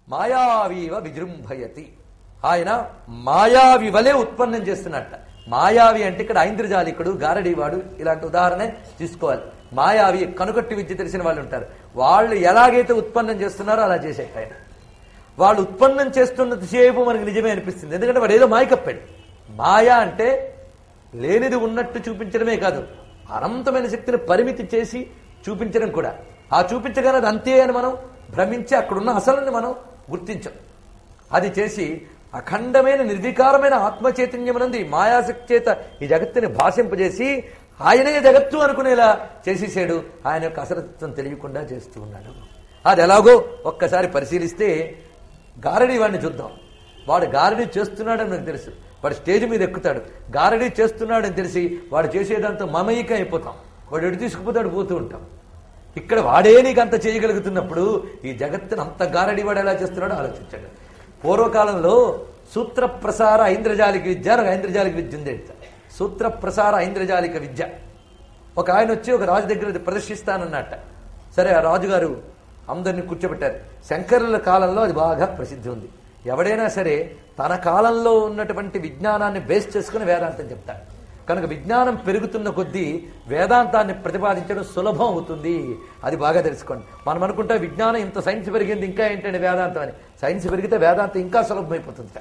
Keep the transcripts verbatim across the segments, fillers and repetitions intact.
మాయావీవ విజృంభయతి. ఆయన మాయావి వలె ఉత్పన్నం చేస్తున్నట్ట. మాయావి అంటే ఇక్కడ ఐంద్రజాలికుడు, గారడీవాడు ఇలాంటి ఉదాహరణ తీసుకోవాలి. మాయావి కనుకట్టు విద్య తెలిసిన వాళ్ళు ఉంటారు. వాళ్ళు ఎలాగైతే ఉత్పన్నం చేస్తున్నారో అలా చేసేట ఆయన. వాళ్ళు ఉత్పన్నం చేస్తున్నంతసేపు మనకు నిజమే అనిపిస్తుంది. ఎందుకంటే వాడు ఏదో మాయ కప్పాడు. మాయ అంటే లేనిది ఉన్నట్టు చూపించడమే కాదు, అనంతమైన శక్తిని పరిమితి చేసి చూపించడం కూడా. ఆ చూపించగానే అది అంతే అని మనం భ్రమించి అక్కడున్న అసలుని మనం గుర్తించం. అది చేసి అఖండమైన నిర్వికారమైన ఆత్మచైతన్యమునంది మాయాశక్తి చేత ఈ జగత్తుని భాషింపజేసి ఆయనే జగత్తు అనుకునేలా చేసేసాడు. ఆయన యొక్క అసరత్వం తెలియకుండా చేస్తూ ఉన్నాడు. అది ఎలాగో ఒక్కసారి పరిశీలిస్తే గారడీ వాడిని చూద్దాం. వాడు గారడీ చేస్తున్నాడని నాకు తెలుసు. వాడు స్టేజ్ మీద ఎక్కుతాడు, గారడీ చేస్తున్నాడని తెలిసి వాడు చేసేదంతా మమయిక అయిపోతాం. వాడు ఎడు తీసుకుపోతాడు, పోతూ ఉంటాం. ఇక్కడ వాడే నీకు అంత చేయగలుగుతున్నప్పుడు ఈ జగత్తును అంత గారడీ వాడు ఎలా చేస్తున్నాడో ఆలోచించాడు. పూర్వకాలంలో సూత్ర ప్రసార ఐంద్రజాలిక విద్య, ఒక ఐంద్రజాలిక విద్య ఉంది. సూత్ర ప్రసార ఐంద్రజాలిక విద్య. ఒక ఆయన వచ్చి ఒక రాజు దగ్గర ప్రదర్శిస్తానన్నట్ట. సరే, ఆ రాజుగారు అందరినీ కూర్చోబెట్టారు. శంకరుల కాలంలో అది బాగా ప్రసిద్ధి ఉంది. ఎవడైనా సరే తన కాలంలో ఉన్నటువంటి విజ్ఞానాన్ని బేస్ చేసుకుని వేదాంతం చెప్తాడు. కనుక విజ్ఞానం పెరుగుతున్న కొద్దీ వేదాంతాన్ని ప్రతిపాదించడం సులభం అవుతుంది. అది బాగా తెలుసుకోండి. మనం అనుకుంటే విజ్ఞానం ఇంత సైన్స్ పెరిగింది, ఇంకా ఏంటంటే వేదాంతం అని. సైన్స్ పెరిగితే వేదాంతం ఇంకా సులభమైపోతుంది.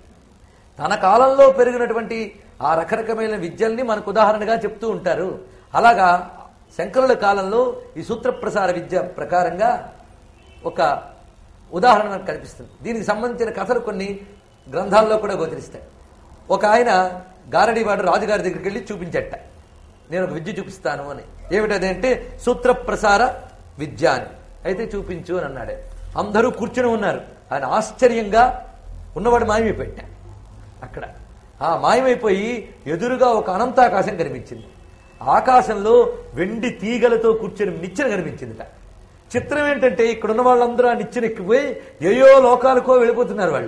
తన కాలంలో పెరిగినటువంటి ఆ రకరకమైన విద్యల్ని మనకు ఉదాహరణగా చెప్తూ ఉంటారు. అలాగా శంకరుల కాలంలో ఈ సూత్రప్రసార విద్య ప్రకారంగా ఒక ఉదాహరణ మనకు కనిపిస్తుంది. దీనికి సంబంధించిన కథలు కొన్ని గ్రంథాల్లో కూడా గోచరిస్తాయి. ఒక ఆయన గారడీవాడు రాజుగారి దగ్గరికి వెళ్ళి చూపించట, నేను ఒక విద్య చూపిస్తాను అని. ఏమిటదంటే సూత్రప్రసార విద్య అని. అయితే చూపించు అని అన్నాడు. అందరూ కూర్చుని ఉన్నారు. ఆయన ఆశ్చర్యంగా ఉన్నవాడు మాయమైపోయాట. అక్కడ ఆ మాయమైపోయి ఎదురుగా ఒక అనంతాకాశం కనిపించింది. ఆకాశంలో వెండి తీగలతో కూర్చొని నిచ్చెన కనిపించిందిట. చిత్రం ఏంటంటే ఇక్కడ ఉన్న వాళ్ళందరూ ఆ నిచ్చెన ఎక్కిపోయి ఏయో లోకాలకో వెళ్ళిపోతున్నారు. వాళ్ళు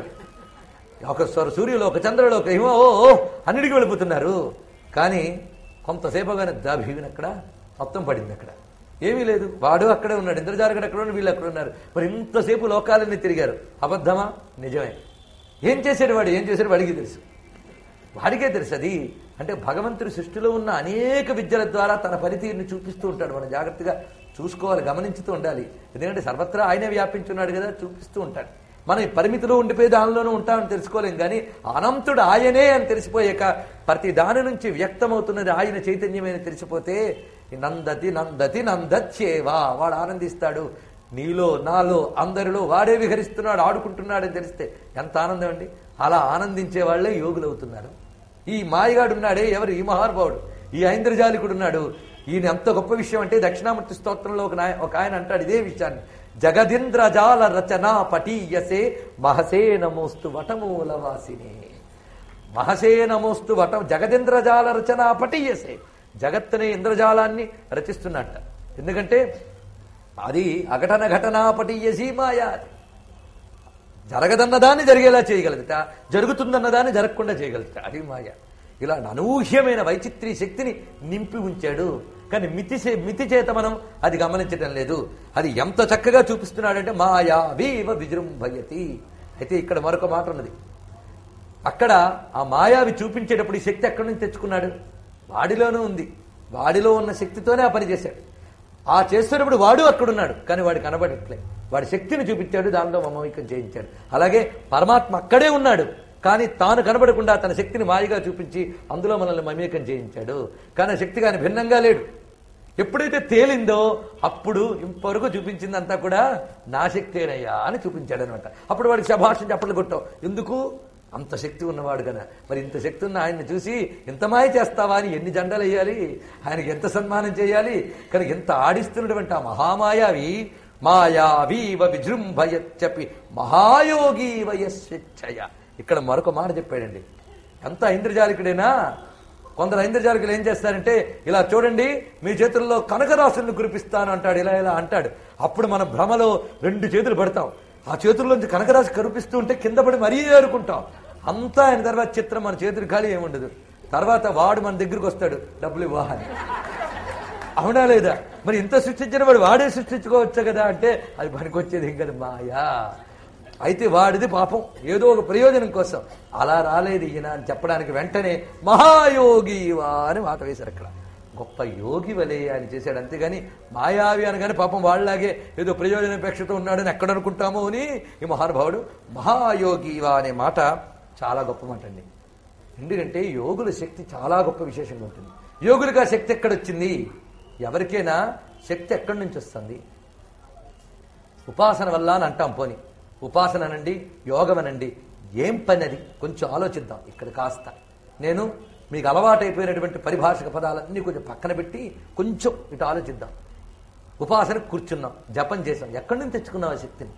ఒక సూర్యులోక చంద్రలోక హిమో ఓ అన్నిటికీ వెళ్ళిపోతున్నారు. కానీ కొంతసేపుగానే దాభీవిని అక్కడ మొత్తం పడింది. అక్కడ ఏమీ లేదు. వాడు అక్కడే ఉన్నాడు, ఇంద్రజాలికుడు అక్కడ ఉన్నాడు, వీళ్ళు అక్కడ ఉన్నారు. మరి ఇంతసేపు లోకాలన్నీ తిరిగారు. అబద్ధమా నిజమే? ఏం చేశాడు వాడు? ఏం చేశాడు వాడికి తెలుసు, వాడికే తెలుసు. అది అంటే భగవంతుడి సృష్టిలో ఉన్న అనేక విద్యల ద్వారా తన పనితీరుని చూపిస్తూ ఉంటాడు. మనం జాగ్రత్తగా చూసుకోవాలి, గమనించుతూ ఉండాలి. ఎందుకంటే సర్వత్రా ఆయనే వ్యాపించున్నాడు కదా, చూపిస్తూ ఉంటాడు. మనం ఈ పరిమితిలో ఉండిపోయి దానిలోనూ ఉంటామని తెలుసుకోలేం. కానీ అనంతుడు ఆయనే అని తెలిసిపోయాక ప్రతి దాని నుంచి వ్యక్తమవుతున్నది ఆయన చైతన్యమని తెలిసిపోతే నందతి నందతి నందచ్చేవా, వాడు ఆనందిస్తాడు. నీలో నాలో అందరిలో వాడే విహరిస్తున్నాడు, ఆడుకుంటున్నాడని తెలిస్తే ఎంత ఆనందం అండి. అలా ఆనందించే వాళ్లే యోగులు అవుతున్నారు. ఈ మాయగాడు ఉన్నాడే ఎవరు? ఈ మహానుభావుడు, ఈ ఐంద్రజాలికుడు ఉన్నాడు. ఈయన ఎంత గొప్ప విషయం అంటే దక్షిణామూర్తి స్తోత్రంలో ఒక ఒక ఆయన అంటాడు ఇదే విషయాన్ని. జగదింద్రజాల రచనా పటీయసే మహసే నమోస్తు వటమూలవాసిని. మహసే నమోస్తు వటం జగదింద్రజాల రచనా పటీయసే. జగత్తనే ఇంద్రజాలాన్ని రచిస్తున్నట్ట. ఎందుకంటే అది అఘటన ఘటనా పటీయసి మాయా. జరగదన్నదాన్ని జరిగేలా చేయగలుగుత, జరుగుతుందన్నదాన్ని జరగకుండా చేయగలుగుతా. అది మాయ. ఇలా అనూహ్యమైన వైచిత్రీ శక్తిని నింపి ఉంచాడు. కానీ మితి మితి చేత మనం అది గమనించడం లేదు. అది ఎంత చక్కగా చూపిస్తున్నాడంటే మాయావీవ విజృంభయతి. అయితే ఇక్కడ మరొక మాట ఉన్నది. అక్కడ ఆ మాయావి చూపించేటప్పుడు ఈ శక్తి ఎక్కడి నుంచి తెచ్చుకున్నాడు? వాడిలోనూ ఉంది. వాడిలో ఉన్న శక్తితోనే ఆ పని చేశాడు. ఆ చేస్తున్నప్పుడు వాడు అక్కడున్నాడు, కానీ వాడు కనబడట్లే. వాడి శక్తిని చూపించాడు, దానిలో మమేకం చేయించాడు. అలాగే పరమాత్మ అక్కడే ఉన్నాడు, కానీ తాను కనబడకుండా తన శక్తిని మాయగా చూపించి అందులో మనల్ని మమేకం చేయించాడు. కానీ ఆ శక్తి కానీ భిన్నంగా లేడు. ఎప్పుడైతే తేలిందో అప్పుడు ఇంతవరకు చూపించిందంతా కూడా నా శక్తేనయ్యా అని చూపించాడు అనమాట. అప్పుడు వాడికి శభాషం చప్పట్లు కొట్టావు. ఎందుకు? అంత శక్తి ఉన్నవాడు కదా. మరి ఇంత శక్తి ఉన్న ఆయన్ని చూసి ఇంత మాయ చేస్తావా అని ఎన్ని జెండలు వేయాలి, ఆయనకి ఎంత సన్మానం చేయాలి. కానీ ఎంత ఆడిస్తున్నటువంటి ఆ మహామాయావి మాయావీవ విజృంభయచ్చపి మహాయోగి వయస్వేచ్ఛయ. ఇక్కడ మరొక మాట చెప్పాడండి. ఎంత ఐంద్రజాలికుడైనా కొందరు ఐంద్రజాలికులు ఏం చేస్తారంటే ఇలా చూడండి మీ చేతుల్లో కనకరాశులను కురిపిస్తాను అంటాడు. ఇలా ఇలా అంటాడు. అప్పుడు మన భ్రమలో రెండు చేతులు పడతాం. ఆ చేతుల్లోంచి కనకరాశి కనిపిస్తూ ఉంటే కింద పడి మరీ ఏరుకుంటాం. అంతా ఆయన తర్వాత చిత్రం మన చేతులు ఖాళీ ఏముండదు. తర్వాత వాడు మన దగ్గరికి వస్తాడు డబ్బులు ఇవ్వాలి. అవునా లేదా? మరి ఇంత సృష్టించిన వాడు వాడే సృష్టించుకోవచ్చు కదా అంటే అది పనికొచ్చేది ఏం కదా మాయా. అయితే వాడిది పాపం ఏదో ఒక ప్రయోజనం కోసం అలా రాలేదు ఈయన అని చెప్పడానికి వెంటనే మహాయోగి వా అని మాట వేశారు. అక్కడ గొప్ప యోగి వలే ఆయన చేశాడు. అంతేగాని మాయావి అనగానే పాపం వాళ్ళలాగే ఏదో ప్రయోజనపేక్షతో ఉన్నాడని ఎక్కడ అనుకుంటామో అని ఈ మహానుభావుడు మహాయోగి వా అనే మాట చాలా గొప్ప మాట అండి. ఎందుకంటే యోగుల శక్తి చాలా గొప్ప విశేషంగా ఉంటుంది. యోగులకు ఆ శక్తి ఎక్కడొచ్చింది? ఎవరికైనా శక్తి ఎక్కడి నుంచి వస్తుంది? ఉపాసన వల్ల అని అంటాం. పోని ఉపాసన అనండి, యోగం అనండి, ఏం పని అది కొంచెం ఆలోచిద్దాం. ఇక్కడ కాస్త నేను మీకు అలవాటైపోయినటువంటి పరిభాషక పదాలన్నీ కొంచెం పక్కన పెట్టి కొంచెం ఇటు ఆలోచిద్దాం. ఉపాసన కూర్చున్నాం, జపం చేసాం, ఎక్కడి నుంచి తెచ్చుకున్నాం ఆ శక్తిని?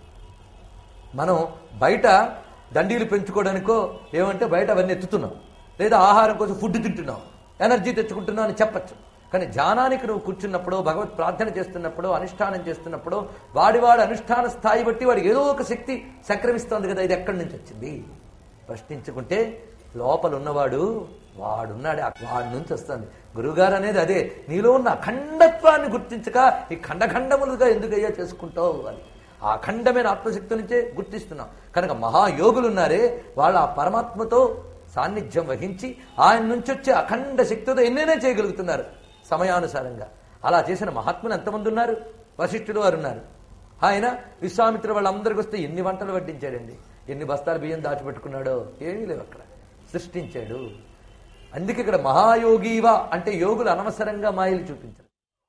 మనం బయట దండీలు పెంచుకోవడానికో ఏమంటే బయట అవన్నీ ఎత్తుతున్నాం, లేదా ఆహారం కోసం ఫుడ్ తింటున్నాం, ఎనర్జీ తెచ్చుకుంటున్నాం అని చెప్పచ్చు. కానీ ధ్యానానికి నువ్వు కూర్చున్నప్పుడు, భగవత్ ప్రార్థన చేస్తున్నప్పుడు, అనుష్ఠానం చేస్తున్నప్పుడు వాడి వాడి అనుష్ఠాన స్థాయి బట్టి వాడికి ఏదో ఒక శక్తి సంక్రమిస్తోంది కదా. ఇది ఎక్కడి నుంచి వచ్చింది ప్రశ్నించుకుంటే లోపల ఉన్నవాడు వాడున్నాడు, వాడి నుంచి వస్తుంది. గురువుగారు అనేది అదే, నీలో ఉన్న అఖండత్వాన్ని గుర్తించక ఈ ఖండఖండములుగా ఎందుకయ్యా చేసుకుంటావు అని ఆ అఖండమైన ఆత్మశక్తి నుంచే గుర్తిస్తున్నాం. కనుక మహాయోగులు ఉన్నారే వాళ్ళు ఆ పరమాత్మతో సాన్నిధ్యం వహించి ఆయన నుంచి వచ్చే అఖండ శక్తితో ఎన్నైనా చేయగలుగుతున్నారు సమయానుసారంగా. అలా చేసిన మహాత్ములు ఎంతమంది ఉన్నారు? వశిష్ఠుడు వారు ఉన్నారు. ఆయన విశ్వామిత్ర వాళ్ళందరికీ వస్తే ఎన్ని వంటలు వడ్డించాడండి, ఎన్ని బస్తాల బియ్యం దాచిపెట్టుకున్నాడో ఏమీ లేవు, అక్కడ సృష్టించాడు. అందుకే ఇక్కడ మహాయోగివా అంటే యోగులు అనవసరంగా మాయలు చూపించారు.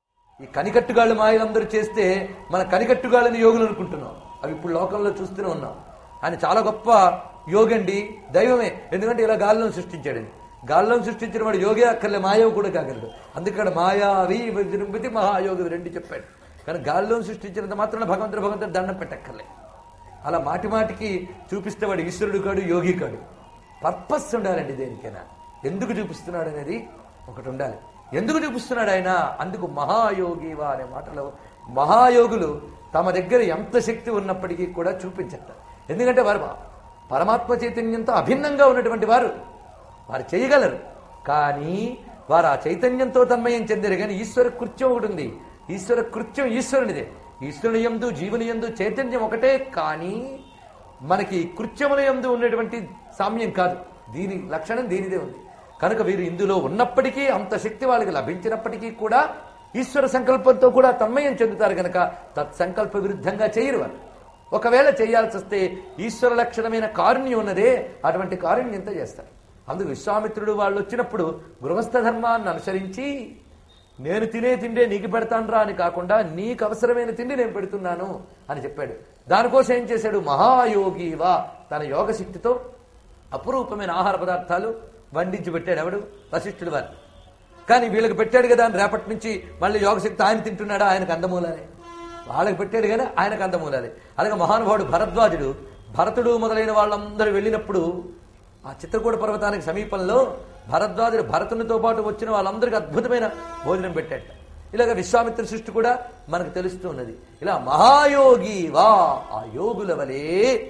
ఈ కనికట్టుగాళ్ళు మాయలందరూ చేస్తే మన కనికట్టుగాళ్ళని యోగులు అనుకుంటున్నాం. అవి ఇప్పుడు లోకంలో చూస్తూనే ఉన్నాం. ఆయన చాలా గొప్ప యోగండి, దైవమే. ఎందుకంటే ఇలా గాల్లో సృష్టించాడండి. గాల్లో సృష్టించిన వాడు యోగే అక్కర్లే, మాయవు కూడా కాగలడు. అందుకని మాయావి విజృంభితి మహాయోగి రెండు చెప్పాడు. కానీ గాల్లో సృష్టించినంత మాత్రాన భగవంతుడు భగవంతుడు దండం పెట్టక్కర్లే. అలా మాటి మాటికి చూపిస్తే వాడు ఈశ్వరుడు కాడు, యోగి కాడు. పర్పస్ ఉండాలండి దేనికైనా. ఎందుకు చూపిస్తున్నాడు అనేది ఒకటి ఉండాలి. ఎందుకు చూపిస్తున్నాడు ఆయన? అందుకు మహాయోగివా అనే మాటలో మహాయోగులు తమ దగ్గర ఎంత శక్తి ఉన్నప్పటికీ కూడా చూపించట. ఎందుకంటే వారు పరమాత్మ చైతన్యంతో అభిన్నంగా ఉన్నటువంటి వారు, వారు చేయగలరు. కానీ వారు ఆ చైతన్యంతో తన్మయం చెందారు. కానీ ఈశ్వర కృత్యం ఒకటి ఉంది. ఈశ్వర కృత్యం ఈశ్వరునిదే. ఈశ్వరుని యందు జీవుని యందు చైతన్యం ఒకటే, కానీ మనకి కృత్యముల యందు ఉన్నటువంటి సామ్యం కాదు. దీని లక్షణం దీనిదే ఉంది. కనుక వీరు ఇందులో ఉన్నప్పటికీ, అంత శక్తి వాళ్ళకి లభించినప్పటికీ కూడా ఈశ్వర సంకల్పంతో కూడా తన్మయం చెందుతారు. కనుక తత్సంకల్ప విరుద్ధంగా చేయరు వారు. ఒకవేళ చేయాల్సి వస్తే ఈశ్వర లక్షణమైన కారుణ్యం ఉన్నదే, అటువంటి కారుణ్యంతో చేస్తారు. అందుకు విశ్వామిత్రుడు వాళ్ళు వచ్చినప్పుడు గృహస్థ ధర్మాన్ని అనుసరించి నేను తినే తిండే నీకు పెడతాను రా అని కాకుండా నీకు అవసరమైన తిండి నేను పెడుతున్నాను అని చెప్పాడు. దానికోసం ఏం చేశాడు? మహాయోగివా తన యోగ శక్తితో అపురూపమైన ఆహార పదార్థాలు వండించి పెట్టాడు. ఎవడు? వశిష్ఠుడు వారు. కానీ వీళ్ళకి పెట్టాడు కదా అని రేపటి నుంచి మళ్ళీ యోగశక్తి ఆయన తింటున్నాడా? ఆయనకు అందమూలాలే. వాళ్ళకి పెట్టాడు కానీ ఆయనకు అందమూలాలే. అలాగే మహానుభావుడు భరద్వాజుడు, భరతుడు మొదలైన వాళ్ళందరూ వెళ్ళినప్పుడు ఆ చిత్రకూట పర్వతానికి సమీపంలో భరద్వాజుడు భరతునితో పాటు వచ్చిన వాళ్ళందరికీ అద్భుతమైన భోజనం పెట్టాట. ఇలాగ విశ్వామిత్ర సృష్టి కూడా మనకు తెలుస్తూ ఉన్నది. ఇలా మహాయోగి వా ఆ యోగుల వలే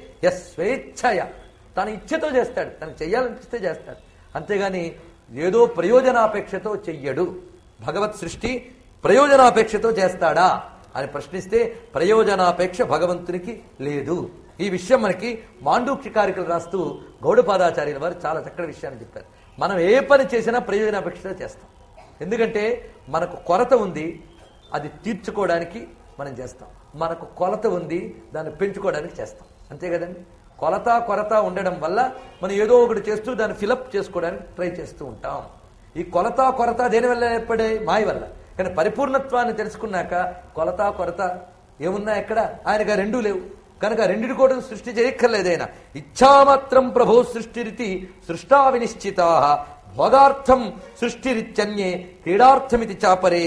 యస్వేచ్ఛయ తన ఇచ్ఛతో చేస్తాడు. తనకు చెయ్యాలనిపిస్తే చేస్తాడు. అంతేగాని ఏదో ప్రయోజనాపేక్షతో చెయ్యడు. భగవత్ సృష్టి ప్రయోజనాపేక్షతో చేస్తాడా అని ప్రశ్నిస్తే ప్రయోజనాపేక్ష భగవంతునికి లేదు. ఈ విషయం మనకి మాండూక్యకారికలు రాస్తూ గౌడపాదాచార్యుల వారు చాలా చక్కటి విషయాన్ని చెప్పారు. మనం ఏ పని చేసినా ప్రయోజనాపేక్షతో చేస్తాం. ఎందుకంటే మనకు కొరత ఉంది, అది తీర్చుకోవడానికి మనం చేస్తాం. మనకు కొలత ఉంది, దాన్ని పెంచుకోవడానికి చేస్తాం. అంతే కదండి. కొలత కొరత ఉండడం వల్ల మనం ఏదో ఒకటి చేస్తూ దాన్ని ఫిలప్ చేసుకోవడానికి ట్రై చేస్తూ ఉంటాం. ఈ కొలత కొరత దేనివల్ల ఏర్పడే? మాయ వల్ల. కానీ పరిపూర్ణత్వాన్ని తెలుసుకున్నాక కొలత కొరత ఏమున్నా ఎక్కడ? ఆయనకు రెండూ లేవు. కనుక రెండిటి కూడా సృష్టి చేయక్కర్లేదైనా. ఇచ్ఛామాత్రం ప్రభో సృష్టిరితి సృష్టా వినిశ్చితా భోగార్థం సృష్టిరిత్యన్యే క్రీడార్థమితి చాపరే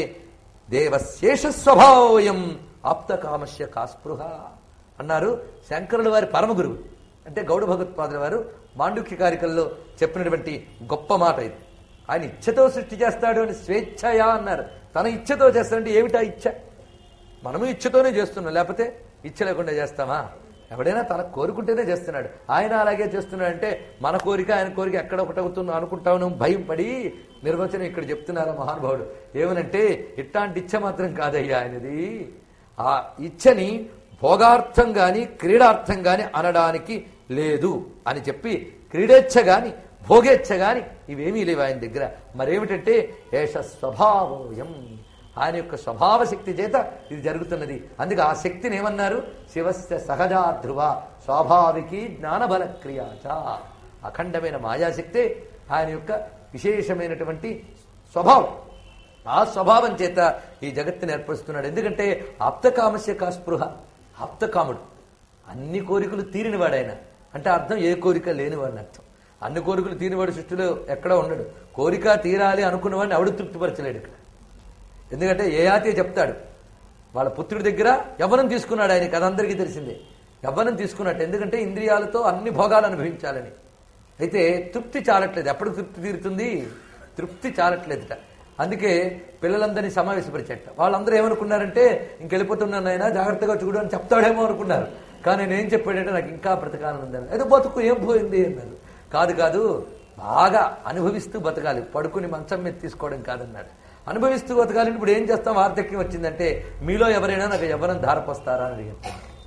దేవశేష స్వభావయం ఆప్తకామస్య కాస్పృహ అన్నారు శంకరుల వారి పరమగురువు. అంటే గౌడ భగవత్పాదుల వారు మాండూక్యకారికల్లో చెప్పినటువంటి గొప్ప మాట ఇది. ఆయన ఇచ్ఛతో సృష్టి చేస్తాడు అని స్వేచ్ఛయా అన్నారు. తన ఇచ్ఛతో చేస్తాడంటే ఏమిటా ఇచ్ఛ? మనము ఇచ్ఛతోనే చేస్తున్నాం, లేకపోతే ఇచ్ఛ లేకుండా చేస్తామా? ఎవడైనా తన కోరుకుంటేనే చేస్తున్నాడు. ఆయన అలాగే చేస్తున్నాడంటే మన కోరిక ఆయన కోరిక ఎక్కడ ఒకటవుతుందో అనుకుంటాను భయం పడి నిర్వచనం ఇక్కడ చెప్తున్నారా మహానుభావుడు. ఏమనంటే ఇట్లాంటి ఇచ్ఛ మాత్రం కాదయ్యా ఆయనది. ఆ ఇచ్ఛని భోగార్థం గాని క్రీడార్థం గాని అనడానికి లేదు అని చెప్పి క్రీడేచ్ఛ గాని భోగేచ్ఛ గాని ఇవేమీ లేవు ఆయన దగ్గర. మరేమిటంటే ఏష స్వభావోయం, ఆయన యొక్క స్వభావ శక్తి చేత ఇది జరుగుతున్నది. అందుకే ఆ శక్తిని ఏమన్నారు? శివస్య సహజా ధ్రువ స్వాభావికి జ్ఞానబల క్రియాచ. అఖండమైన మాయాశక్తే ఆయన యొక్క విశేషమైనటువంటి స్వభావం. ఆ స్వభావం చేత ఈ జగత్తుని ఏర్పరుస్తున్నాడు. ఎందుకంటే ఆప్తకామస్య కా స్పృహ, ఆప్తకాముడు అన్ని కోరికలు తీరినవాడు ఆయన. అంటే అర్థం ఏ కోరిక లేనివాడిని అర్థం. అన్ని కోరికలు తీరినవాడు సృష్టిలో ఎక్కడా ఉండడు. కోరిక తీరాలి అనుకున్నవాడిని ఎవడు తృప్తిపరచలేడు ఇక్కడ. ఎందుకంటే ఏ ఆతే చెప్తాడు వాళ్ళ పుత్రుడి దగ్గర యవ్వనం తీసుకున్నాడు ఆయనకి, అదందరికీ తెలిసిందే. యవ్వనం తీసుకున్నట్టు, ఎందుకంటే ఇంద్రియాలతో అన్ని భోగాలు అనుభవించాలని. అయితే తృప్తి చాలట్లేదు. ఎప్పుడు తృప్తి తీరుతుంది? తృప్తి చాలట్లేదుట. అందుకే పిల్లలందరినీ సమావేశపరిచేట. వాళ్ళందరూ ఏమనుకున్నారంటే ఇంకెళ్ళిపోతున్నాను ఆయన జాగ్రత్తగా చూడు అని చెప్తాడేమో అనుకున్నారు. కానీ నేను చెప్పాడంటే నాకు ఇంకా బ్రతకాలని ఉందని. ఏదో బతుకు ఏం పోయింది అన్నారు. కాదు కాదు బాగా అనుభవిస్తూ బతకాలి, పడుకుని మంచం మీద తీసుకోవడం కాదన్నాడు. అనుభవిస్తూ బతకాలి. ఇప్పుడు ఏం చేస్తాం? వార్ధక్యం వచ్చిందంటే మీలో ఎవరైనా నాకు యవ్వనం ధారపోస్తారా అని అడిగారు.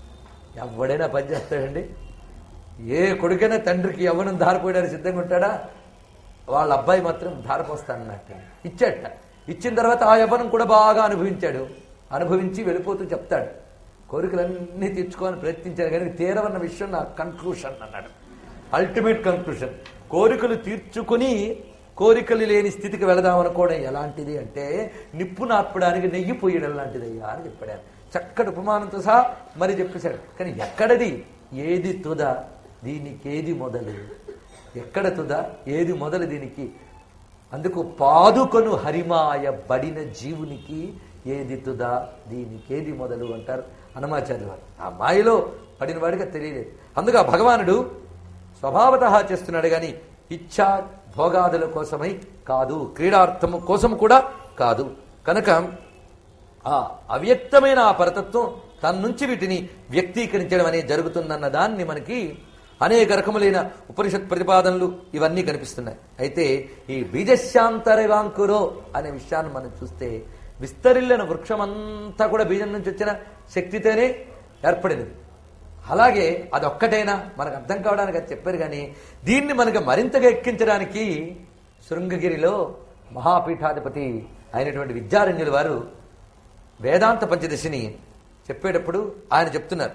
ఎవడైనా పని చేస్తాడండి? ఏ కొడుకైనా తండ్రికి యవ్వనం ధారపోయడానికి సిద్ధంగా ఉంటాడా? వాళ్ళ అబ్బాయి మాత్రం ధారపోస్తానన్నట్టు ఇచ్చాట. ఇచ్చిన తర్వాత ఆ యవ్వనం కూడా బాగా అనుభవించాడు. అనుభవించి వెళ్ళిపోతూ చెప్తాడు కోరికలన్నీ తీర్చుకోవాలని ప్రయత్నించాను కానీ తీరవన్న విషయం నా కన్క్లూషన్ అన్నాడు. Ultimate conclusion. కోరికలు తీర్చుకుని కోరికలు లేని స్థితికి వెళదామనుకోవడం ఎలాంటిది అంటే నిప్పు నార్పడానికి నెయ్యి పోయడం లాంటిదయ్యా అని చెప్పాడు. చక్కటి ఉపమానంతో సహా మరి చెప్పేశాడు. కానీ ఎక్కడది? ఏది తుద దీనికేది మొదలు? ఎక్కడ తుద ఏది మొదలు దీనికి? అందుకు పాదుకొను హరిమాయ బడిన జీవునికి ఏది తుద దీనికేది మొదలు అంటారు హనుమాచార్య వారు. ఆ మాయలో పడిన వాడిగా తెలియలేదు. అందుకు ఆ భగవానుడు స్వభావతః చేస్తున్నాడు గాని ఇచ్ఛా భోగాదుల కోసమై కాదు, క్రీడార్థము కోసం కూడా కాదు. కనుక ఆ అవ్యక్తమైన ఆ పరతత్వం తన నుంచి వీటిని వ్యక్తీకరించడం అనేది జరుగుతుందన్న దాన్ని మనకి అనేక రకములైన ఉపనిషత్ ప్రతిపాదనలు ఇవన్నీ కనిపిస్తున్నాయి. అయితే ఈ బీజశాంతరివాంకురో అనే విషయాన్ని మనం చూస్తే విస్తరిల్లిన వృక్షమంతా కూడా బీజం నుంచి వచ్చిన శక్తితోనే ఏర్పడినది. అలాగే అదొక్కటైనా మనకు అర్థం కావడానికి అది చెప్పారు. కానీ దీన్ని మనకు మరింతగా ఎక్కించడానికి శృంగగిరిలో మహాపీఠాధిపతి అయినటువంటి విద్యారణ్యుల వారు వేదాంత పంచదశిని చెప్పేటప్పుడు ఆయన చెప్తున్నారు,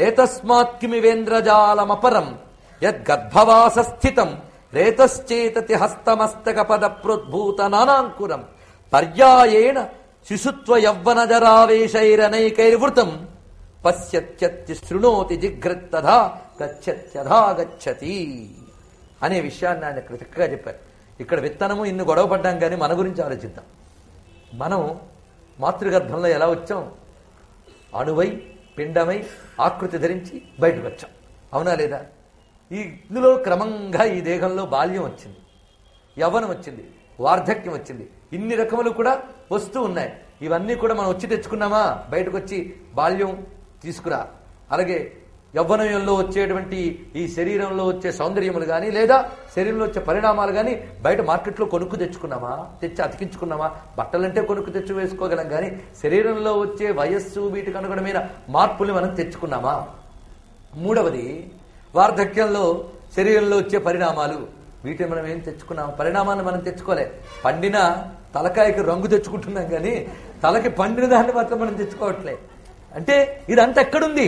ఏతస్మాత్కిమివేంద్రజాలమపరం యద్గర్భవాస స్థితం రేతశ్చేతతి హస్తమస్తక పద ప్రోద్భూత నానాంకురం పర్యాయేణ శిశుత్వ యవ్వనజరావేశైరనైకైర్వృతం పశ్యత్యత్తి శృణోతి జిఘ్రత్తథా గచ్చత్యథా గచ్చతి అనే విషయాన్ని ఆయన ఇక్కడ చక్కగా చెప్పారు. ఇక్కడ విత్తనము ఇన్ని గొడవ పడ్డాం కానీ మన గురించి ఆలోచిద్దాం. మనం మాతృగర్భంలో ఎలా వచ్చాం? అణువై పిండమై ఆకృతి ధరించి బయటకు వచ్చాం, అవునా లేదా? ఈ ఇందులో క్రమంగా ఈ దేహంలో బాల్యం వచ్చింది, యవ్వనం వచ్చింది, వార్ధక్యం వచ్చింది, ఇన్ని రకములు కూడా వస్తూ ఉన్నాయి. ఇవన్నీ కూడా మనం వచ్చి తెచ్చుకున్నామా? బయటకు వచ్చి బాల్యం తీసుకురా. అలాగే యవ్వనంలో వచ్చేటువంటి ఈ శరీరంలో వచ్చే సౌందర్యములు కానీ లేదా శరీరంలో వచ్చే పరిణామాలు కానీ బయట మార్కెట్లో కొనుక్కు తెచ్చుకున్నామా? తెచ్చి అతికించుకున్నామా? బట్టలంటే కొనుక్కు తెచ్చి వేసుకోగలం కానీ శరీరంలో వచ్చే వయస్సు వీటికి అనుగుణమైన మార్పుల్ని మనం తెచ్చుకున్నామా? మూడవది వార్ధక్యంలో శరీరంలో వచ్చే పరిణామాలు, వీటిని మనం ఏం తెచ్చుకున్నాం? పరిణామాన్ని మనం తెచ్చుకోలే. పండిన తలకాయకి రంగు తెచ్చుకుంటున్నాం కానీ తలకి పండిన దాన్ని మాత్రం మనం తెచ్చుకోవట్లే. అంటే ఇదంతా ఎక్కడుంది?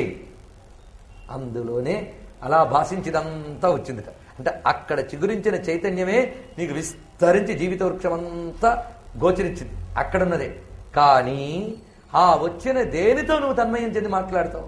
అందులోనే అలా భాషించిదంతా వచ్చిందిట. అంటే అక్కడ చిగురించిన చైతన్యమే నీకు విస్తరించి జీవిత వృక్షమంతా గోచరించింది, అక్కడున్నదే. కానీ ఆ వచ్చిన దేనితో నువ్వు తన్మయం చెంది మాట్లాడతావు?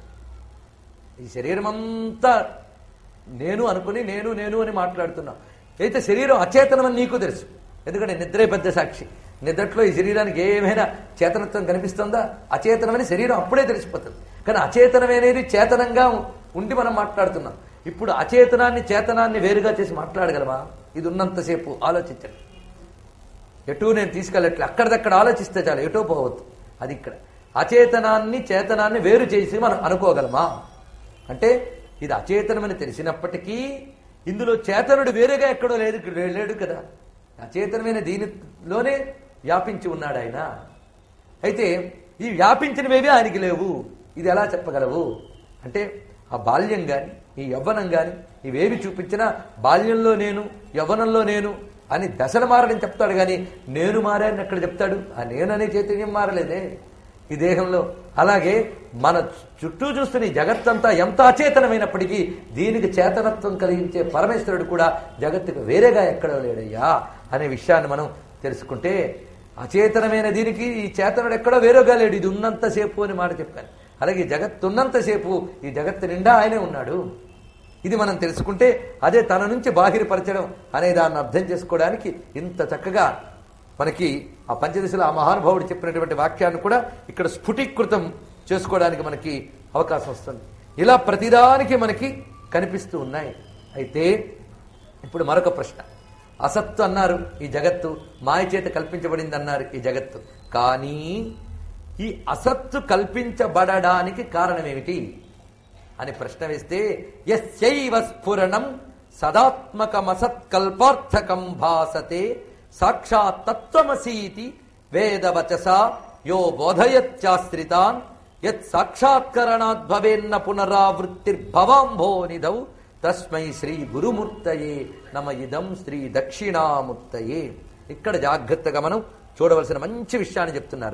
ఈ శరీరం అంతా నేను అనుకుని నేను నేను అని మాట్లాడుతున్నావు. అయితే శరీరం అచేతనమని నీకు తెలుసు, ఎందుకంటే నిద్రే పెద్ద సాక్షి. నిద్రలో ఈ శరీరానికి ఏమైనా చేతనత్వం కనిపిస్తుందా? అచేతనమని శరీరం అప్పుడే తెలిసిపోతుంది. కానీ అచేతనమనేది చేతనంగా ఉండి మనం మాట్లాడుతున్నాం. ఇప్పుడు అచేతనాన్ని చేతనాన్ని వేరుగా చేసి మాట్లాడగలమా? ఇది ఉన్నంతసేపు ఆలోచించండి. ఎటూ నేను తీసుకెళ్ళట్లే, అక్కడిదక్కడ ఆలోచిస్తే చాలు, ఎటో పోవద్దు. అది ఇక్కడ అచేతనాన్ని చేతనాన్ని వేరు చేసి మనం అనుకోగలమా అంటే ఇది అచేతనమని తెలిసినప్పటికీ ఇందులో చేతనుడు వేరేగా ఎక్కడో లేదు లేడు కదా. అచేతనమైన దీనిలోనే వ్యాపించి ఉన్నాడు ఆయన. అయితే ఈ వ్యాపించినవేవి ఆయనకి లేవు. ఇది ఎలా చెప్పగలవు అంటే ఆ బాల్యం గాని ఈ యవ్వనం గాని ఇవేవి చూపించినా బాల్యంలో నేను యవ్వనంలో నేను అని దశలు మారని చెప్తాడు గాని నేను మారాని ఎక్కడ చెప్తాడు? ఆ నేను అనే చైతన్యం మారలేదే ఈ దేహంలో. అలాగే మన చుట్టూ చూస్తున్న ఈ జగత్తంతా ఎంత అచేతనమైనప్పటికీ దీనికి చేతనత్వం కలిగించే పరమేశ్వరుడు కూడా జగత్తుకు వేరేగా ఎక్కడో లేడయ్యా అనే విషయాన్ని మనం తెలుసుకుంటే, అచేతనమైన దీనికి ఈ చేతనుడు ఎక్కడో వేరేగా లేడు, ఇది ఉన్నంతసేపు అని మాట చెప్పాను. అలాగే జగత్తు ఉన్నంతసేపు ఈ జగత్తు నిండా ఆయనే ఉన్నాడు. ఇది మనం తెలుసుకుంటే అదే తన నుంచి బాహిరపరచడం అనే దాన్ని అర్థం చేసుకోవడానికి ఇంత చక్కగా మనకి ఆ పంచదశలో ఆ మహానుభావుడు చెప్పినటువంటి వాక్యాన్ని కూడా ఇక్కడ స్ఫుటీకృతం చేసుకోవడానికి మనకి అవకాశం వస్తుంది. ఇలా ప్రతిదానికి మనకి కనిపిస్తూ ఉన్నాయి. అయితే ఇప్పుడు మరొక ప్రశ్న. అసత్తు అన్నారు ఈ జగత్తు, మాయ చేత కల్పించబడింది అన్నారు ఈ జగత్తు. కానీ ఈ అసత్తు కల్పించబడడానికి కారణమేమిటి అని ప్రశ్న వేస్తే, యస్యైవ స్ఫురణం సదాత్మకమసత్కల్పార్థకం భాసతే సాక్షాత్ తత్వమసీతి వేదవచస యో బోధయత్యాశ్రితాన్ యత్ సాక్షాత్కరణాద్భవేన్న పునరావృత్తిర్భవాంభో నిధౌ తస్మై శ్రీ గురుమూర్తయే నమ ఇదం శ్రీ దక్షిణామూర్తయే. ఇక్కడ జాగ్రత్తగా మనం చూడవలసిన మంచి విషయాన్ని చెప్తున్నారు.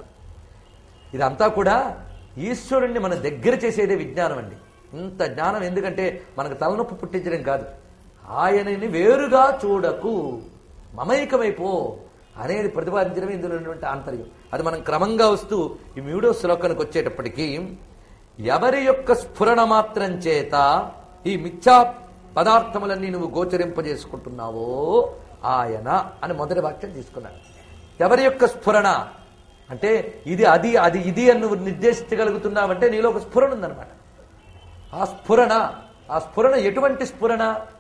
ఇదంతా కూడా ఈశ్వరుణ్ణి మన దగ్గర చేసేదే విజ్ఞానం అండి. ఇంత జ్ఞానం ఎందుకంటే మనకు తలనొప్పి పుట్టించడం కాదు, ఆయనని వేరుగా చూడకు మమైకమైపో అనేది ప్రతిపాదించడం ఇందులో ఉన్నటువంటి ఆంతర్యం. అది మనం క్రమంగా వస్తూ ఈ మూడో శ్లోకానికి వచ్చేటప్పటికీ, ఎవరి యొక్క స్ఫురణ మాత్రం చేత ఈ మిథ్యా పదార్థములన్నీ నువ్వు గోచరింపజేసుకుంటున్నావో ఆయన అని మొదటి వాక్యం తీసుకున్నాను. ఎవరి యొక్క స్ఫురణ అంటే ఇది అది అది ఇది అని నువ్వు నిర్దేశించగలుగుతున్నావంటే నీలో ఒక స్ఫురణ ఉందన్నమాట. ఆ స్ఫురణ ఆ స్ఫురణ ఎటువంటి స్ఫురణ?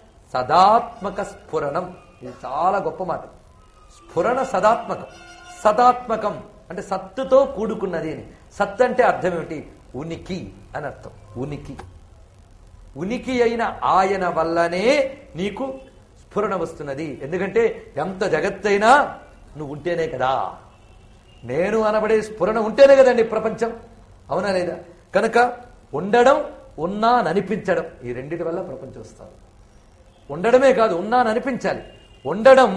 సదాత్మక స్ఫురణం. ఇది చాలా గొప్ప మాట. స్ఫురణ సదాత్మకం. సదాత్మకం అంటే సత్తుతో కూడుకున్నది అని. సత్ అంటే అర్థం ఏమిటి? ఉనికి అని అర్థం. ఉనికి ఉనికి అయిన ఆయన వల్లనే నీకు స్ఫురణ వస్తున్నది. ఎందుకంటే ఎంత జగత్తైనా నువ్వు ఉంటేనే కదా, నేను అనబడే స్ఫురణ ఉంటేనే కదండి ప్రపంచం, అవునా లేదా? కనుక ఉండడం ఉన్నాననిపించడం ఈ రెండిటి వల్ల ప్రపంచం వస్తుంది. ఉండడమే కాదు ఉన్నాననిపించాలి. ఉండడం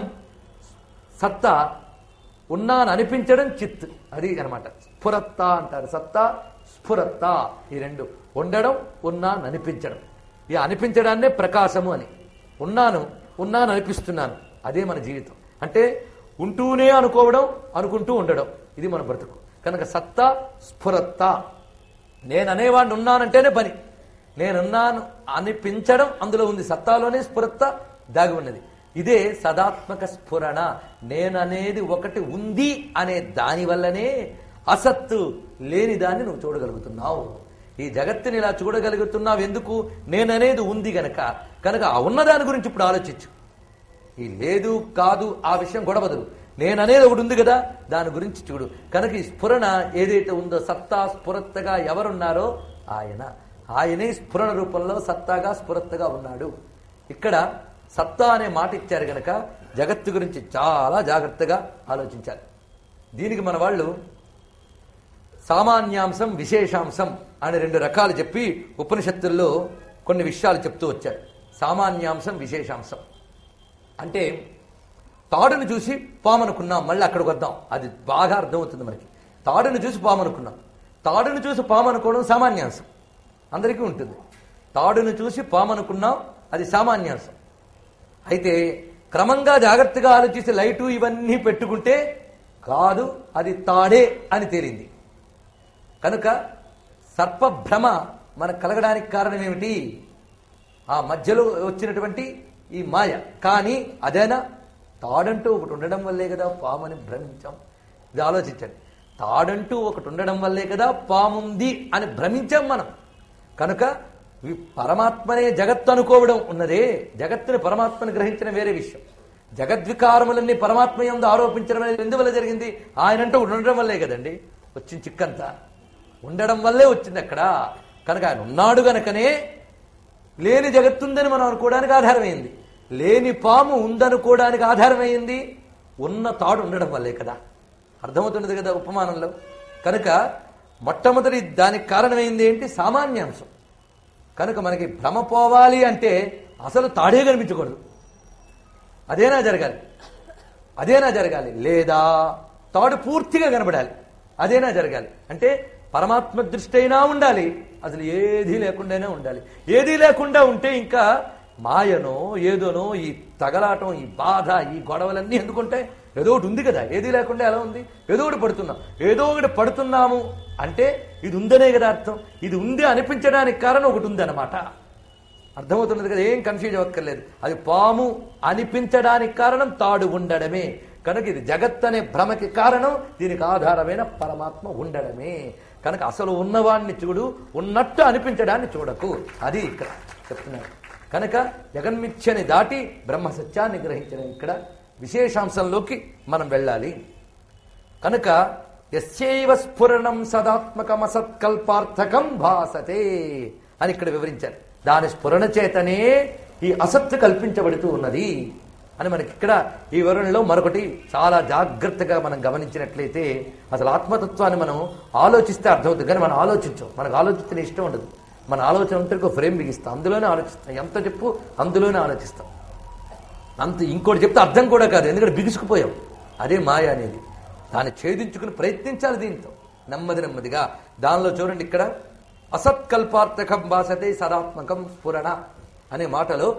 సత్తా, ఉన్నాననిపించడం చిత్, అది అనమాట. స్ఫురత్త అంటారు. సత్తా స్ఫురత్త ఈ రెండు. ఉండడం ఉన్నాననిపించడం. ఈ అనిపించడాన్నే ప్రకాశము అని. ఉన్నాను ఉన్నాను అనిపిస్తున్నాను, అదే మన జీవితం. అంటే ఉంటూనే అనుకోవడం, అనుకుంటూ ఉండడం, ఇది మన బ్రతుకు. కనుక సత్తా స్ఫురత్త. నేను అనేవాడిని ఉన్నానంటేనే పని. నేనున్నాను అనిపించడం అందులో ఉంది. సత్తాలోనే స్ఫురత్త దాగి ఉన్నది. ఇదే సదాత్మక స్ఫురణ. నేననేది ఒకటి ఉంది అనే దాని వల్లనే అసత్తు లేని దాన్ని నువ్వు చూడగలుగుతున్నావు. ఈ జగత్తుని ఇలా చూడగలుగుతున్నావు ఎందుకు? నేననేది ఉంది గనక. కనుక ఆ ఉన్నదాని గురించి ఇప్పుడు ఆలోచించు. ఈ లేదు కాదు ఆ విషయం గొడవదు. నేననేది ఒకటి ఉంది కదా, దాని గురించి చూడు. కనుక ఈ స్ఫురణ ఏదైతే ఉందో, సత్తా స్ఫురత్తగా ఎవరున్నారో ఆయన, ఆయనే స్ఫురణ రూపంలో సత్తాగా స్ఫురత్తగా ఉన్నాడు. ఇక్కడ సత్తా అనే మాట ఇచ్చారు గనక జగత్తు గురించి చాలా జాగ్రత్తగా ఆలోచించాలి. దీనికి మన వాళ్ళు సామాన్యాంశం విశేషాంశం అని రెండు రకాలు చెప్పి ఉపనిషత్తుల్లో కొన్ని విషయాలు చెప్తూ వచ్చారు. సామాన్యాంశం విశేషాంశం అంటే తాడును చూసి పామనుకున్నాం, మళ్ళీ అక్కడికి వద్దాం, అది బాగా అర్థమవుతుంది మనకి. తాడును చూసి పామనుకున్నాం. తాడును చూసి పామనుకోవడం సామాన్యాంశం, అందరికీ ఉంటుంది. తాడును చూసి పామనుకున్నాం, అది సామాన్యాంశం. అయితే క్రమంగా జాగ్రత్తగా ఆలోచిస్తే లైటు ఇవన్నీ పెట్టుకుంటే కాదు, అది తాడే అని తేలింది. కనుక సర్పభ్రమ మనకు కలగడానికి కారణం ఏమిటి? ఆ మధ్యలో వచ్చినటువంటి ఈ మాయ. కానీ అదేనా? తాడంటూ ఒకటి ఉండడం వల్లే కదా పాముని భ్రమించాం. ఇది ఆలోచించండి. తాడంటూ ఒకటి ఉండడం వల్లే కదా పాముంది అని భ్రమించాం మనం. కనుక పరమాత్మనే జగత్తు అనుకోవడం ఉన్నదే, జగత్తుని పరమాత్మను గ్రహించిన వేరే విషయం. జగద్వికారములన్నీ పరమాత్మ యందు ఆరోపించడం అనేది ఎందువల్ల జరిగింది? ఆయనంటూ ఉండడం వల్లే కదండి వచ్చింది చిక్కంతా. ఉండడం వల్లే వచ్చింది అక్కడ. కనుక ఆయన ఉన్నాడు గనకనే లేని జగత్తుందని మనం అనుకోవడానికి ఆధారమైంది. లేని పాము ఉందనుకోవడానికి ఆధారమైంది ఉన్న తాడు ఉండడం వల్లే కదా. అర్థమవుతున్నది కదా ఉపమానంలో. కనుక మొట్టమొదటి దానికి కారణమైంది ఏంటి? సామాన్యాంశం. కనుక మనకి భ్రమ పోవాలి అంటే అసలు తాడే కనిపించకూడదు. అదేనా జరగాలి అదేనా జరగాలి లేదా తాడు పూర్తిగా కనబడాలి. అదేనా జరగాలి. అంటే పరమాత్మ దృష్టి అయినా ఉండాలి, అసలు ఏదీ లేకుండానే ఉండాలి. ఏదీ లేకుండా ఉంటే ఇంకా మాయనో ఏదోనో ఈ తగలాటం, ఈ బాధ, ఈ గొడవలన్నీ ఎందుకుంటే ఏదో ఒకటి ఉంది కదా. ఏదీ లేకుండా ఎలా ఉంది? ఏదో ఒకటి పడుతున్నాం. ఏదో ఒకటి పడుతున్నాము అంటే ఇది ఉందనే కదా అర్థం. ఇది ఉంది అనిపించడానికి కారణం ఒకటి ఉందన్నమాట. అర్థమవుతున్నది కదా, ఏం కన్ఫ్యూజ్ అవ్వక్కర్లేదు. అది పాము అనిపించడానికి కారణం తాడు ఉండడమే. కనుక ఇది జగత్ అనే భ్రమకి కారణం దీనికి ఆధారమైన పరమాత్మ ఉండడమే. కనుక అసలు ఉన్నవాణ్ణి చూడు, ఉన్నట్టు అనిపించడాన్ని చూడకు. అది ఇక్కడ చెప్తున్నారు. కనుక జగన్మిథ్యని దాటి బ్రహ్మ సత్యాన్ని గ్రహించడం ఇక్కడ విశేషాంశంలోకి మనం వెళ్ళాలి. కనుక యస్యైవ స్ఫురణం సదాత్మకమసత్కల్పార్థకం భాసతే అని ఇక్కడ వివరించారు. దాని స్ఫురణ చేతనే ఈ అసత్తు కల్పించబడుతూ ఉన్నది అని మనకి ఇక్కడ ఈ వివరణలో మరొకటి చాలా జాగ్రత్తగా మనం గమనించినట్లయితే అసలు ఆత్మతత్వాన్ని మనం ఆలోచిస్తే అర్థమవుతుంది. కానీ మనం ఆలోచించాం, మనకు ఆలోచించిన ఇష్టం ఉండదు. మన ఆలోచన ఉంటే ఒక ఫ్రేమ్ బిగిస్తాం, అందులోనే ఆలోచిస్తాం. ఎంత చెప్పు అందులోనే ఆలోచిస్తాం. అంత ఇంకోటి చెప్తే అర్థం కూడా కాదు, ఎందుకంటే బిగుసుకుపోయాం. అదే మాయ అనేది. దాన్ని ఛేదించుకుని ప్రయత్నించాలి దీంతో నెమ్మది నెమ్మదిగా. దానిలో చూడండి ఇక్కడ అసత్కల్పార్థకం భాసతే సదాత్మకం స్ఫురణ అనే మాటలో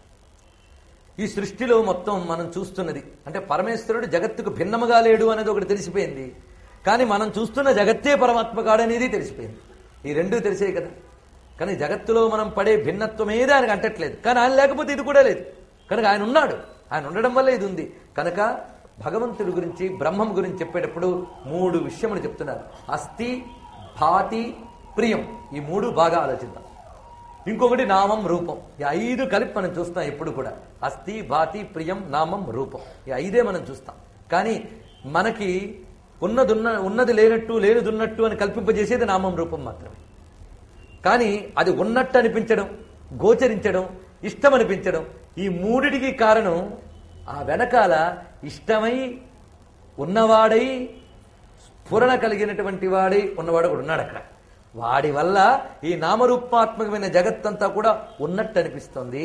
ఈ సృష్టిలో మొత్తం మనం చూస్తున్నది అంటే పరమేశ్వరుడు జగత్తుకు భిన్నముగా లేడు అనేది ఒకటి తెలిసిపోయింది. కానీ మనం చూస్తున్న జగత్తే పరమాత్మ కాడనేది తెలిసిపోయింది. ఈ రెండూ తెలిసాయి కదా. కానీ జగత్తులో మనం పడే భిన్నత్వం ఏది ఆయనకు అంటట్లేదు. కానీ ఆయన లేకపోతే ఇది కూడా లేదు. కనుక ఆయన ఉన్నాడు, ఆయన ఉండడం వల్ల ఇది ఉంది. కనుక భగవంతుడి గురించి బ్రహ్మం గురించి చెప్పేటప్పుడు మూడు విషయములు చెప్తున్నారు. అస్థి, భాతి, ప్రియం. ఈ మూడు బాగా ఆలోచిద్దాం. ఇంకొకటి నామం, రూపం. ఈ ఐదు కలిపి మనం చూస్తాం ఎప్పుడు కూడా. అస్థి, భాతి, ప్రియం, నామం, రూపం. ఈ ఐదే మనం చూస్తాం. కానీ మనకి ఉన్నది ఉన్న ఉన్నది లేనట్టు లేనిదున్నట్టు అని కల్పింపజేసేది నామం, రూపం మాత్రమే. కానీ అది ఉన్నట్టు అనిపించడం, గోచరించడం, ఇష్టం అనిపించడం, ఈ మూడిటికి కారణం ఆ వెనకాల ఇష్టమై ఉన్నవాడై స్ఫురణ కలిగినటువంటి వాడై ఉన్నవాడు కూడా ఉన్నాడు అక్కడ. వాడి వల్ల ఈ నామరూపాత్మకమైన జగత్తంతా కూడా ఉన్నట్టు అనిపిస్తుంది.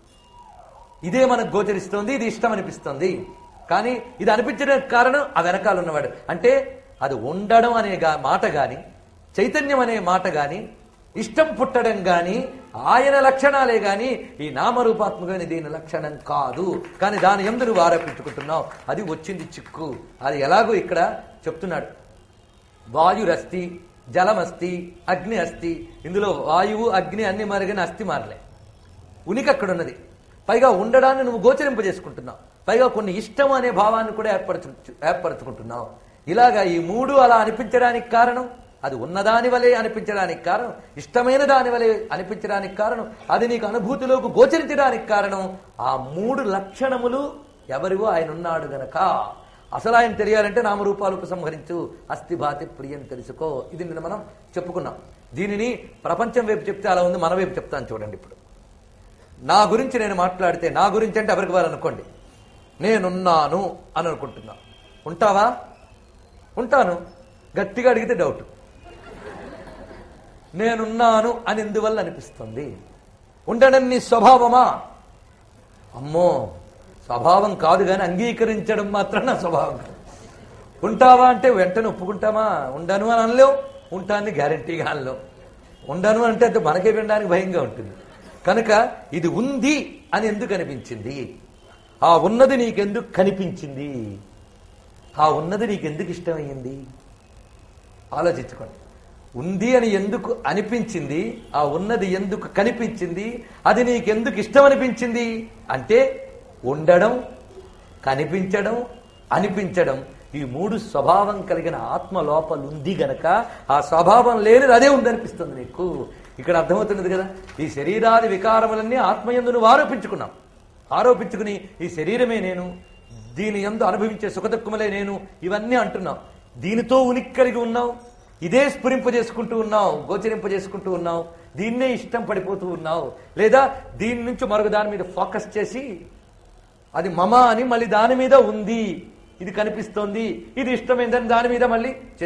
ఇదే మనకు గోచరిస్తుంది, ఇది ఇష్టం అనిపిస్తుంది. కానీ ఇది అనిపించడానికి కారణం ఆ వెనకాల ఉన్నవాడు. అంటే అది ఉండడం అనే మాట గాని, చైతన్యం అనే మాట గాని, ఇష్టం పుట్టడం గాని ఆయన లక్షణాలే గాని ఈ నామరూపాత్మకమైన దీని లక్షణం కాదు. కానీ దాని యందు నువ్వు ఆరోపించుకుంటున్నావు. అది వచ్చింది చిక్కు. అది ఎలాగో ఇక్కడ చెప్తున్నాడు. వాయురస్తి, జలమస్తి, అగ్ని అస్తి. ఇందులో వాయువు, అగ్ని అన్ని మరిగిన అస్థి మారలే. ఉనికి అక్కడ ఉన్నది. పైగా ఉండడాన్ని నువ్వు గోచరింపజేసుకుంటున్నావు. పైగా కొన్ని ఇష్టం అనే భావాన్ని కూడా ఏర్పరచు ఏర్పరచుకుంటున్నావు. ఇలాగా ఈ మూడు అలా అనిపించడానికి కారణం అది ఉన్నదాని వలె అనిపించడానికి కారణం, ఇష్టమైన దాని వలె అనిపించడానికి కారణం, అది నీకు అనుభూతిలోకి గోచరించడానికి కారణం ఆ మూడు లక్షణములు ఎవరివో ఆయన ఉన్నాడు గనక. అసలు ఆయన తెలియాలంటే నామరూపాలు ఉపసంహరించు, అస్థిభాతి ప్రియం తెలుసుకో. ఇది నిన్న మనం చెప్పుకున్నాం. దీనిని ప్రపంచం వైపు చెప్తే అలా ఉంది, మన వైపు చెప్తాను చూడండి. ఇప్పుడు నా గురించి నేను మాట్లాడితే, నా గురించి అంటే ఎవరికి వారు అనుకోండి, నేనున్నాను అని అనుకుంటున్నా. ఉంటావా? ఉంటాను. గట్టిగా అడిగితే డౌట్. నేనున్నాను అని ఎందువల్ల అనిపిస్తుంది? ఉండడం నీ స్వభావమా? అమ్మో, స్వభావం కాదు కానీ అంగీకరించడం మాత్రం నా స్వభావం కాదు. ఉంటావా అంటే వెంటనే ఒప్పుకుంటామా? ఉండను అని అనలేవు, ఉంటాన్ని గ్యారంటీగా అనలేవు. ఉండను అంటే అంటే మనకే వినడానికి భయంగా ఉంటుంది. కనుక ఇది ఉంది అని ఎందుకు అనిపించింది? ఆ ఉన్నది నీకెందుకు కనిపించింది? ఆ ఉన్నది నీకెందుకు ఇష్టమైంది? ఆలోచించుకోండి. ఉంది అని ఎందుకు అనిపించింది? ఆ ఉన్నది ఎందుకు కనిపించింది? అది నీకెందుకు ఇష్టం అనిపించింది? అంటే ఉండడం, కనిపించడం, అనిపించడం, ఈ మూడు స్వభావం కలిగిన ఆత్మ లోపల ఉంది గనక ఆ స్వభావం లేనిది అదే ఉందనిపిస్తుంది నీకు. ఇక్కడ అర్థమవుతున్నది కదా. ఈ శరీరాది వికారములన్నీ ఆత్మయందు నువ్వు ఆరోపించుకున్నాం. ఆరోపించుకుని ఈ శరీరమే నేను, దీని యందు అనుభవించే సుఖదుఖములే నేను, ఇవన్నీ అంటున్నావు. దీనితో ఉనికి కలిగి ఉన్నావు, ఇదే స్ఫురింపజేసుకుంటూ ఉన్నావు, గోచరింపజేసుకుంటూ ఉన్నావు, దీన్నే ఇష్టం పడిపోతూ ఉన్నావు. లేదా దీని నుంచి మరొక దాని మీద ఫోకస్ చేసి అది మమ అని మళ్ళీ దాని మీద ఉంది, ఇది కనిపిస్తోంది, ఇది ఇష్టమైందని దాని మీద మళ్ళీ చేసాం.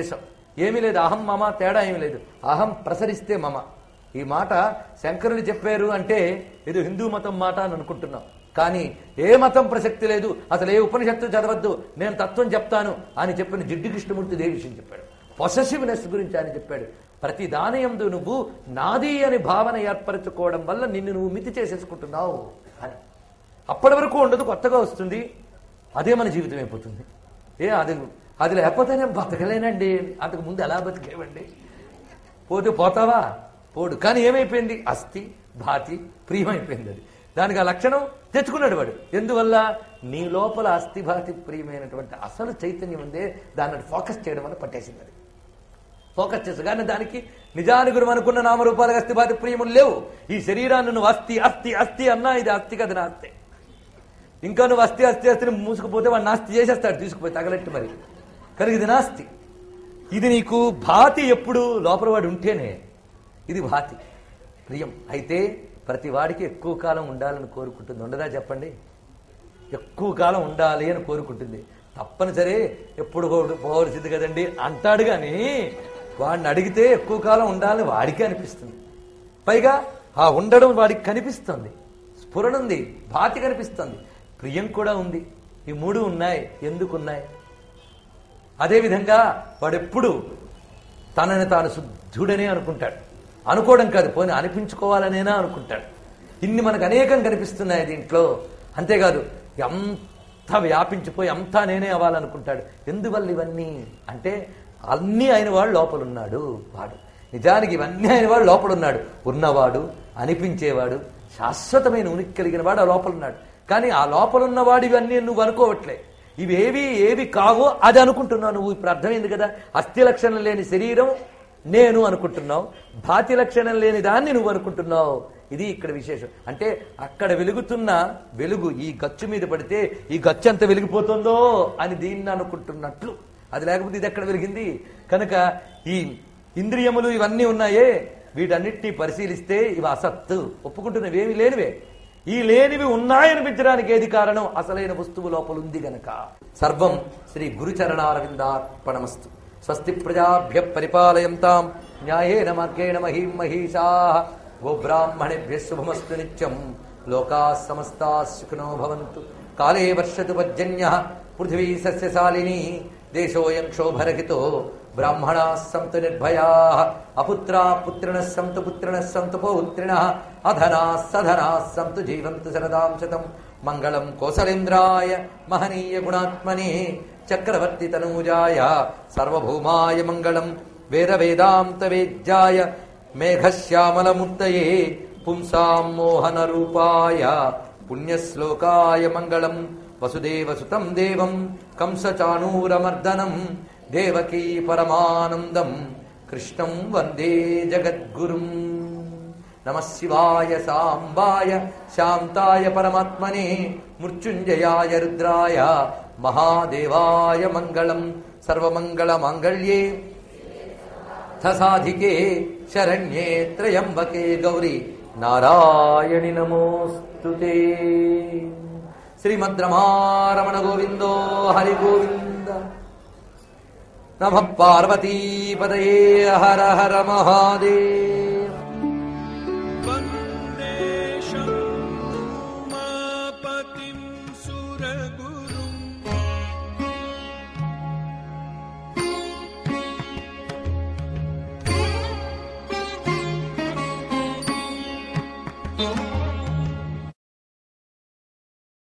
ఏమీ లేదు, అహం మమ తేడా ఏమీ లేదు. అహం ప్రసరిస్తే మమ. ఈ మాట శంకరులు చెప్పారు అంటే ఏదో హిందూ మతం మాట అని అనుకుంటున్నాం. కానీ ఏ మతం ప్రసక్తి లేదు, అసలు ఏ ఉపనిషత్తు చదవద్దు, నేను తత్వం చెప్తాను అని చెప్పిన జిడ్డు కృష్ణమూర్తి దేవి విషయం చెప్పాడు. పొసెసివ్నెస్ గురించి ఆయన చెప్పాడు. ప్రతి దానయందు నువ్వు నాది అని భావన ఏర్పరచుకోవడం వల్ల నిన్ను నువ్వు మితి చేసేసుకుంటున్నావు అని. అప్పటి వరకు ఉండదు, కొత్తగా వస్తుంది, అదే మన జీవితం అయిపోతుంది. ఏ అది అది లేకపోతే నేను బతకలేనండి, అంతకు ముందు ఎలా బతికేవండి, పోతే పోతావా, పోడు. కానీ ఏమైపోయింది, అస్థి భాతి ప్రియమైపోయింది. అది దానికి ఆ లక్షణం తెచ్చుకున్నాడు వాడు. ఎందువల్ల, నీ లోపల అస్థి భాతి ప్రియమైనటువంటి అసలు చైతన్యం ఉందే, దాన్ని ఫోకస్ చేయడం వల్ల పట్టేసింది. అది ఫోకస్ చేసు. కానీ దానికి నిజానికి మనం అనుకున్న నామరూపాలకు అస్థి భాతి ప్రియములు లేవు. ఈ శరీరాన్ని నువ్వు అస్థి అస్థి అస్థి అన్నా ఇది అస్థి కదా నాస్తే. ఇంకా నువ్వు అస్థి అస్థి అస్థిని మూసుకుపోతే వాడు నాస్తి చేసేస్తాడు, తీసుకుపోయి తగలెట్టు. మరి కనుక ఇది నాస్తి. ఇది నీకు భాతి ఎప్పుడు లోపల వాడు ఉంటేనే ఇది భాతి ప్రియం. అయితే ప్రతి వాడికి ఎక్కువ కాలం ఉండాలని కోరుకుంటుంది, ఉండదా చెప్పండి? ఎక్కువ కాలం ఉండాలి అని కోరుకుంటుంది. తప్పనిసరి ఎప్పుడు పోవలసింది కదండి అంటాడు. కానీ వాడిని అడిగితే ఎక్కువ కాలం ఉండాలని వాడికే అనిపిస్తుంది. పైగా ఆ ఉండడం వాడికి కనిపిస్తుంది, స్ఫురణ ఉంది, భాతి కనిపిస్తుంది, ప్రియం కూడా ఉంది. ఈ మూడు ఉన్నాయి. ఎందుకున్నాయి? అదేవిధంగా వాడెప్పుడు తనని తాను శుద్ధుడనే అనుకుంటాడు. అనుకోవడం కాదు, పోనీ అనిపించుకోవాలనేనా అనుకుంటాడు. ఇన్ని మనకు అనేకం కనిపిస్తున్నాయి దీంట్లో. అంతేకాదు అంత వ్యాపించిపోయి అంతా నేనే అవ్వాలనుకుంటాడు. ఎందువల్ల ఇవన్నీ అంటే అన్నీ అయిన వాడు లోపలున్నాడు. వాడు నిజానికి ఇవన్నీ అయిన వాడు లోపలున్నాడు. ఉన్నవాడు, అనిపించేవాడు, శాశ్వతమైన ఉనికి కలిగిన వాడు ఆ లోపలున్నాడు. కానీ ఆ లోపలున్నవాడు ఇవన్నీ నువ్వు అనుకోవట్లే. ఇవేవి ఏవి కావో అది అనుకుంటున్నావు నువ్వు. ఇప్పుడు అర్థమైంది కదా, అస్థి లక్షణం లేని శరీరం నేను అనుకుంటున్నావు, భాతి లక్షణం లేని దాన్ని నువ్వు అనుకుంటున్నావు. ఇది ఇక్కడ విశేషం. అంటే అక్కడ వెలుగుతున్న వెలుగు ఈ గచ్చు మీద పడితే ఈ గచ్చు ఎంత వెలిగిపోతుందో అని దీన్ని అనుకుంటున్నట్లు. అది లేకపోతే ఇది ఎక్కడ వెలిగింది? కనుక ఈ ఇంద్రియములు ఇవన్నీ ఉన్నాయే, వీటన్నిటినీ పరిశీలిస్తే ఇవి అసత్తు, ఒప్పుకుంటున్నవి ఏమి లేనివే. ఈ లేనివి ఉన్నాయనిపించడానికి ఏది కారణం? అసలైన వస్తువు లోపల ఉంది గనక. సర్వం శ్రీ గురుచరణారవిందార్పణమస్తు. స్వస్తి ప్రజాభ్య పరిపాలయంతాం న్యాయేన మార్గేణ మహీం మహీషాః. గోబ్రాహ్మణేభ్య శుభమస్తు నిత్యం. లోకాః సమస్తాః సుఖినో భవంతు. కాలే వర్షతు పర్జన్యః పృథివీ సస్యశాలినీ. దేశోయం క్షోభరహితో బ్రాహ్మణాః సంతు నిర్భయాః. అపుత్రాః పుత్రిణః సంతు పుత్రిణః సంతు పౌత్రిణః. అధనాః సధనాః సంతు జీవంతు శరదాం శతం. మంగళం కోసలేంద్రాయ మహనీయ గుణాత్మనే చక్రవర్తి తనూజాయ సర్వభౌమాయ మంగళం. వేద వేదాంత వేద్యాయ మేఘశ్యామలమూర్తయే పుంసాం మోహన రూపాయ పుణ్యశ్లోకాయ మంగళం. వసుదేవసుతం దేవం కంసచాణూరమర్దనం దేవకీ పరమానందం కృష్ణం వందే జగద్గురుం. నమః శివాయ సాంబాయ శాంతాయ పరమాత్మనే మృత్యుంజయాయ రుద్రాయ మహాదేవాయ మంగళం. సర్వమంగళమాంగళ్యే సాధికే శరణ్యే త్రయంబకే గౌరీ నారాయణి నమోస్తుతే. శ్రీమద్రమారమణ గోవిందో హరి గోవింద. నమః పార్వతీపదయే హర హర మహాదేవ. Oh